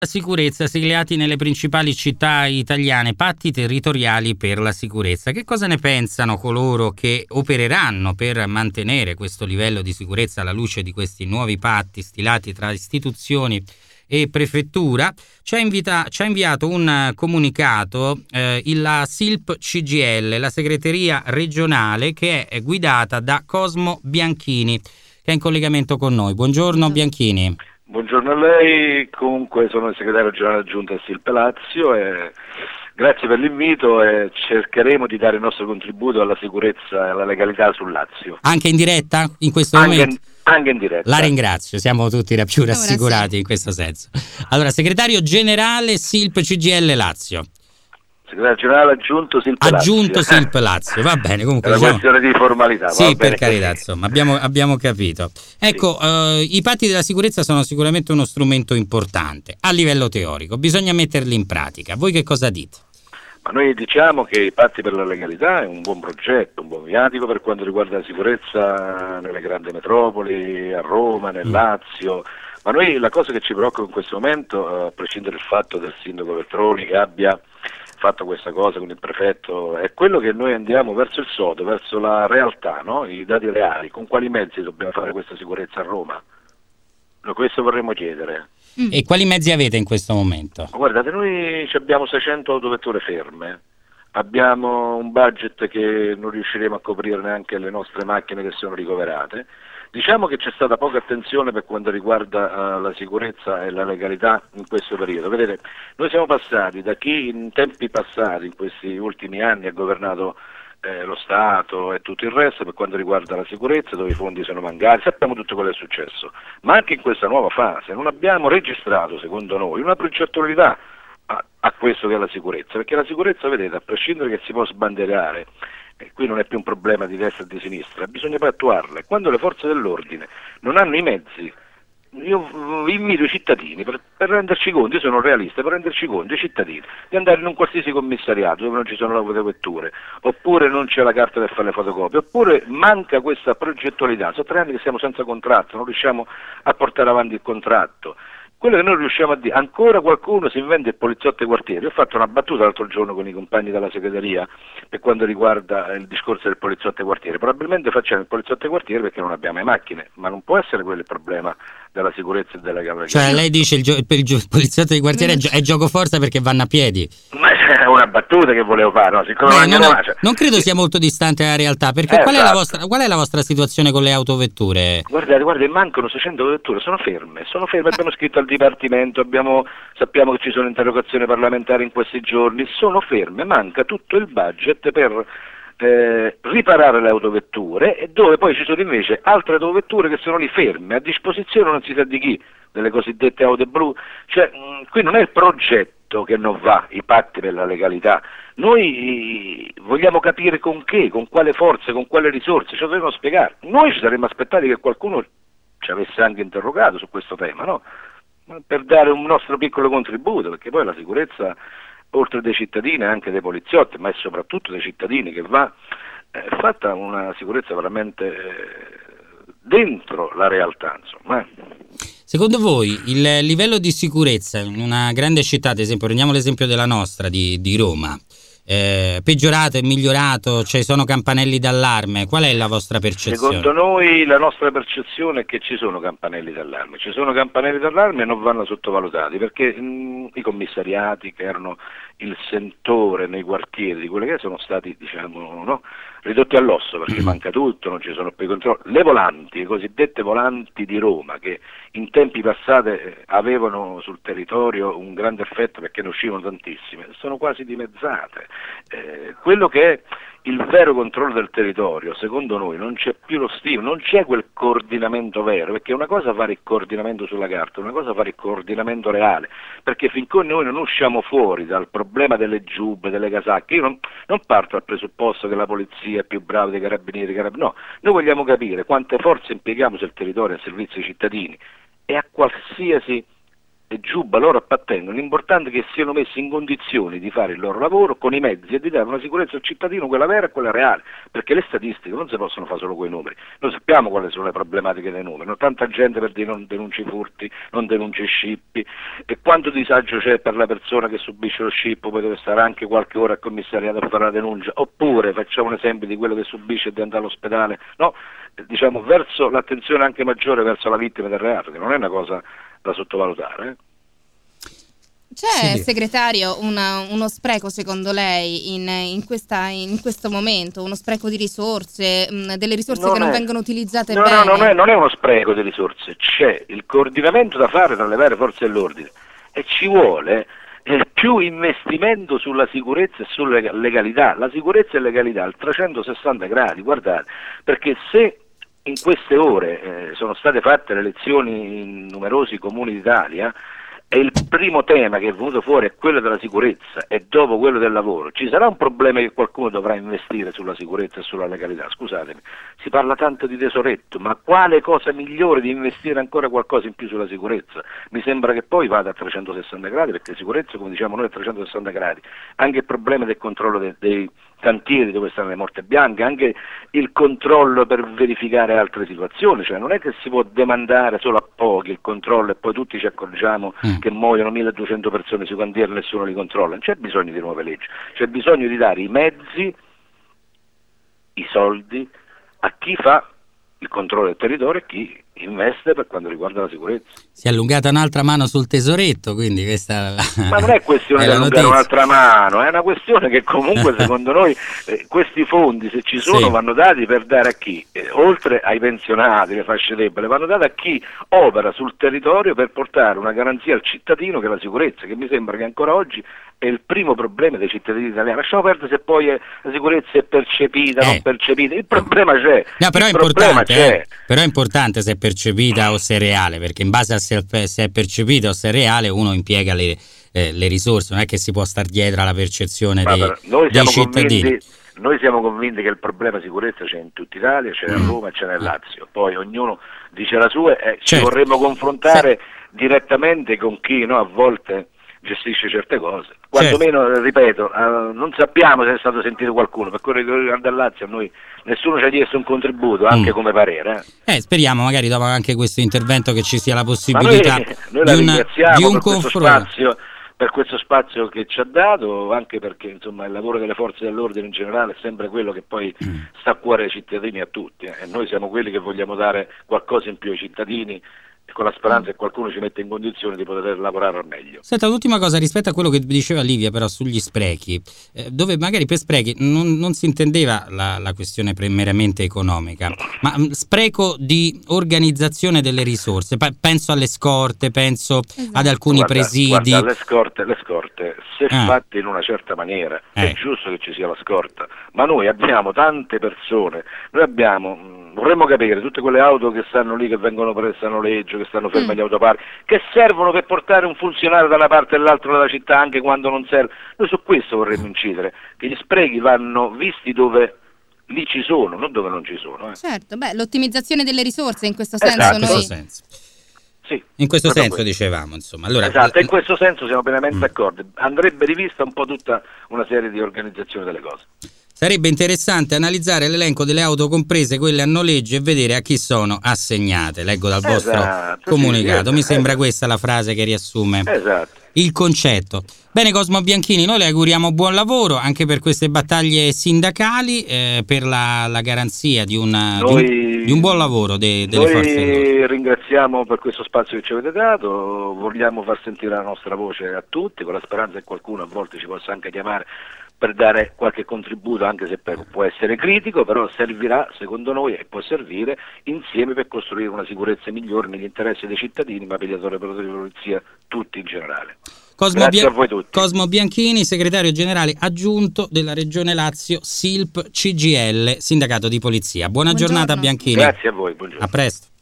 Sicurezza siglati nelle principali città italiane, patti territoriali per la sicurezza. Che cosa ne pensano coloro che opereranno per mantenere questo livello di sicurezza alla luce di questi nuovi patti stilati tra istituzioni e prefettura? Ci ha inviato un comunicato la SILP CGIL, la segreteria regionale, che è guidata da Cosmo Bianchini, che è in collegamento con noi. Buongiorno Bianchini. Buongiorno a lei, comunque sono il segretario generale aggiunto a SILP Lazio e grazie per l'invito e cercheremo di dare il nostro contributo alla sicurezza e alla legalità sul Lazio. Anche in diretta in questo momento? Anche in diretta. La ringrazio, siamo tutti più rassicurati in questo senso. Allora, segretario generale SILP CGIL Lazio. Segretario generale aggiunto SILP Lazio. Aggiunto SILP Lazio, va bene. Comunque è una questione di formalità. Sì, per carità, insomma, abbiamo capito. Ecco, sì. I patti della sicurezza sono sicuramente uno strumento importante a livello teorico, bisogna metterli in pratica. Voi che cosa dite? Ma noi diciamo che i patti per la legalità è un buon progetto, un buon viatico per quanto riguarda la sicurezza nelle grandi metropoli, a Roma, nel Lazio. Ma noi la cosa che ci preoccupa in questo momento, a prescindere dal fatto del sindaco Veltroni che abbia fatto questa cosa con il prefetto, è quello che noi andiamo verso il sodo, verso la realtà, no? I dati reali, con quali mezzi dobbiamo fare questa sicurezza a Roma? Questo vorremmo chiedere. E quali mezzi avete in questo momento? Guardate, noi abbiamo 600 autovetture ferme, abbiamo un budget che non riusciremo a coprire neanche le nostre macchine che sono ricoverate. Diciamo che c'è stata poca attenzione per quanto riguarda la sicurezza e la legalità in questo periodo. Vedete, noi siamo passati da chi in tempi passati, in questi ultimi anni, ha governato lo Stato e tutto il resto per quanto riguarda la sicurezza, dove i fondi sono mancati, sappiamo tutto quello che è successo. Ma anche in questa nuova fase non abbiamo registrato, secondo noi, una progettualità a questo che è la sicurezza, perché la sicurezza, vedete, a prescindere che si può sbandierare, qui non è più un problema di destra e di sinistra, bisogna poi attuarla. Quando le forze dell'ordine non hanno i mezzi, io invito i cittadini per renderci conto, io sono realista, per renderci conto i cittadini di andare in un qualsiasi commissariato dove non ci sono le autovetture, oppure non c'è la carta per fare le fotocopie, oppure manca questa progettualità. Sono 3 anni che siamo senza contratto, non riusciamo a portare avanti il contratto. Quello che noi riusciamo a dire, ancora qualcuno si inventa il poliziotto ai quartieri. Ho fatto una battuta l'altro giorno con i compagni della segreteria per quanto riguarda il discorso del poliziotto ai quartieri. Probabilmente facciamo il poliziotto ai quartieri perché non abbiamo le macchine, ma non può essere quello il problema della sicurezza e della legalità. Cioè lei dice il poliziotto ai quartieri è gioco forza perché vanno a piedi? Ma è una battuta che volevo fare, no? Siccome non credo sia molto distante dalla realtà, perché qual è la vostra situazione con le autovetture? Guardate, mancano 600 autovetture, sono ferme, abbiamo scritto al Dipartimento, sappiamo che ci sono interrogazioni parlamentari in questi giorni, sono ferme, manca tutto il budget per riparare le autovetture, e dove poi ci sono invece altre autovetture che sono lì ferme, a disposizione non si sa di chi, delle cosiddette auto blu. Cioè, qui non è il progetto che non va, i patti per la legalità, noi vogliamo capire con che, con quale forze, con quale risorse, ce lo devono spiegare. Noi ci saremmo aspettati che qualcuno ci avesse anche interrogato su questo tema, no? Per dare un nostro piccolo contributo, perché poi la sicurezza, oltre dei cittadini, anche dei poliziotti, ma è soprattutto dei cittadini che va fatta una sicurezza veramente dentro la realtà, insomma. Secondo voi il livello di sicurezza in una grande città, ad esempio, prendiamo l'esempio della nostra, di Roma, peggiorato, è migliorato, ci sono campanelli d'allarme, qual è la vostra percezione? Secondo noi la nostra percezione è che ci sono campanelli d'allarme, e non vanno sottovalutati, perché i commissariati che erano il sentore nei quartieri di quelle che sono stati, diciamo, no, ridotti all'osso, perché manca tutto, non ci sono più controlli. Le volanti, le cosiddette volanti di Roma, che in tempi passati avevano sul territorio un grande effetto perché ne uscivano tantissime, sono quasi dimezzate. Quello che è il vero controllo del territorio, secondo noi, non c'è più lo stimolo, non c'è quel coordinamento vero, perché una cosa fare il coordinamento sulla carta, una cosa fare il coordinamento reale, perché finché noi non usciamo fuori dal problema delle giubbe, delle casacche, io non parto dal presupposto che la polizia è più brava dei carabinieri, no, noi vogliamo capire quante forze impieghiamo sul territorio a servizio dei cittadini e a qualsiasi e Giubba loro appartengono, l'importante è che siano messi in condizioni di fare il loro lavoro con i mezzi e di dare una sicurezza al cittadino, quella vera e quella reale, perché le statistiche non si possono fare solo con i numeri, noi sappiamo quali sono le problematiche dei numeri, no? Tanta gente per dire non denuncia i furti, non denuncia i scippi, e quanto disagio c'è per la persona che subisce lo scippo, poi deve stare anche qualche ora al commissariato a fare la denuncia, oppure facciamo un esempio di quello che subisce e deve andare all'ospedale, no? Diciamo verso l'attenzione anche maggiore verso la vittima del reato, che non è una cosa da sottovalutare. C'è, Sì. segretario, uno spreco secondo lei in questo momento, uno spreco di risorse, delle risorse che non vengono utilizzate bene? No, non è uno spreco di risorse, c'è il coordinamento da fare tra le varie forze dell'ordine e ci vuole più investimento sulla sicurezza e sulla legalità, la sicurezza e legalità al 360 gradi, guardate, perché se in queste ore sono state fatte le elezioni in numerosi comuni d'Italia e il primo tema che è venuto fuori è quello della sicurezza e dopo quello del lavoro, ci sarà un problema che qualcuno dovrà investire sulla sicurezza e sulla legalità, scusatemi, si parla tanto di tesoretto, ma quale cosa migliore di investire ancora qualcosa in più sulla sicurezza? Mi sembra che poi vada a 360 gradi, perché sicurezza, come diciamo noi, a 360 gradi, anche il problema del controllo dei cantieri dove stanno le morte bianche, anche il controllo per verificare altre situazioni, cioè non è che si può demandare solo a pochi il controllo e poi tutti ci accorgiamo che muoiono 1200 persone sui cantieri e nessuno li controlla, non c'è bisogno di nuove leggi, c'è bisogno di dare i mezzi, i soldi a chi fa il controllo del territorio e chi investe per quanto riguarda la sicurezza. Si è allungata un'altra mano sul tesoretto, quindi questa Ma non è questione di allungare un'altra mano, è una questione che comunque secondo noi questi fondi, se ci sono, vanno dati per dare a chi, oltre ai pensionati, le fasce deboli, vanno dati a chi opera sul territorio per portare una garanzia al cittadino che è la sicurezza, che mi sembra che ancora oggi è il primo problema dei cittadini italiani. Lasciamo perdere se poi la sicurezza è percepita, non percepita, il problema c'è. No, però è importante se è percepita o se è reale, perché in base a se è percepita o se è reale uno impiega le risorse, non è che si può star dietro alla percezione dei cittadini. Noi siamo convinti che il problema sicurezza c'è in tutta Italia, c'è a Roma e c'è nel Lazio, poi ognuno dice la sua e ci vorremmo confrontare direttamente con chi a volte gestisce certe cose, quantomeno ripeto, non sappiamo se è stato sentito qualcuno, per quello che riguarda il Lazio a noi nessuno ci ha chiesto un contributo anche come parere. Speriamo magari dopo anche questo intervento che ci sia la possibilità noi la ringraziamo di un per confronto. Per questo spazio che ci ha dato, anche perché insomma il lavoro delle forze dell'ordine in generale è sempre quello che poi sta a cuore ai cittadini e a tutti, e noi siamo quelli che vogliamo dare qualcosa in più ai cittadini, con la speranza che qualcuno ci metta in condizione di poter lavorare al meglio. Senta, l'ultima cosa rispetto a quello che diceva Livia però sugli sprechi, dove magari per sprechi non si intendeva la questione meramente economica, ma spreco di organizzazione delle risorse, penso alle scorte, penso ad alcuni presidi. Guarda, le scorte se fatte in una certa maniera è giusto che ci sia la scorta, ma noi abbiamo tante persone, vorremmo capire tutte quelle auto che stanno lì, che vengono prese a noleggio, che stanno ferme agli autoparchi, che servono per portare un funzionario da una parte e dall'altra della città anche quando non serve. Noi su questo vorremmo incidere, che gli sprechi vanno visti dove lì ci sono, non dove non ci sono. Certo, l'ottimizzazione delle risorse in questo senso in questo senso dicevamo, insomma. Allora, esatto, in questo senso siamo pienamente d'accordo. Andrebbe rivista un po' tutta una serie di organizzazioni delle cose. Sarebbe interessante analizzare l'elenco delle auto comprese quelle a noleggio e vedere a chi sono assegnate. Leggo dal vostro comunicato. Mi sembra questa la frase che riassume il concetto. Bene, Cosmo Bianchini, noi le auguriamo buon lavoro anche per queste battaglie sindacali, per la garanzia di un buon lavoro delle forze dell'ordine. Noi ringraziamo per questo spazio che ci avete dato, vogliamo far sentire la nostra voce a tutti, con la speranza che qualcuno a volte ci possa anche chiamare per dare qualche contributo, anche se può essere critico, però servirà secondo noi e può servire insieme per costruire una sicurezza migliore negli interessi dei cittadini, ma per gli operatori di polizia tutti in generale. Grazie a voi tutti. Cosmo Bianchini, segretario generale aggiunto della Regione Lazio, SILP CGIL, Sindacato di Polizia. Buona giornata Bianchini. Grazie a voi, buongiorno. A presto.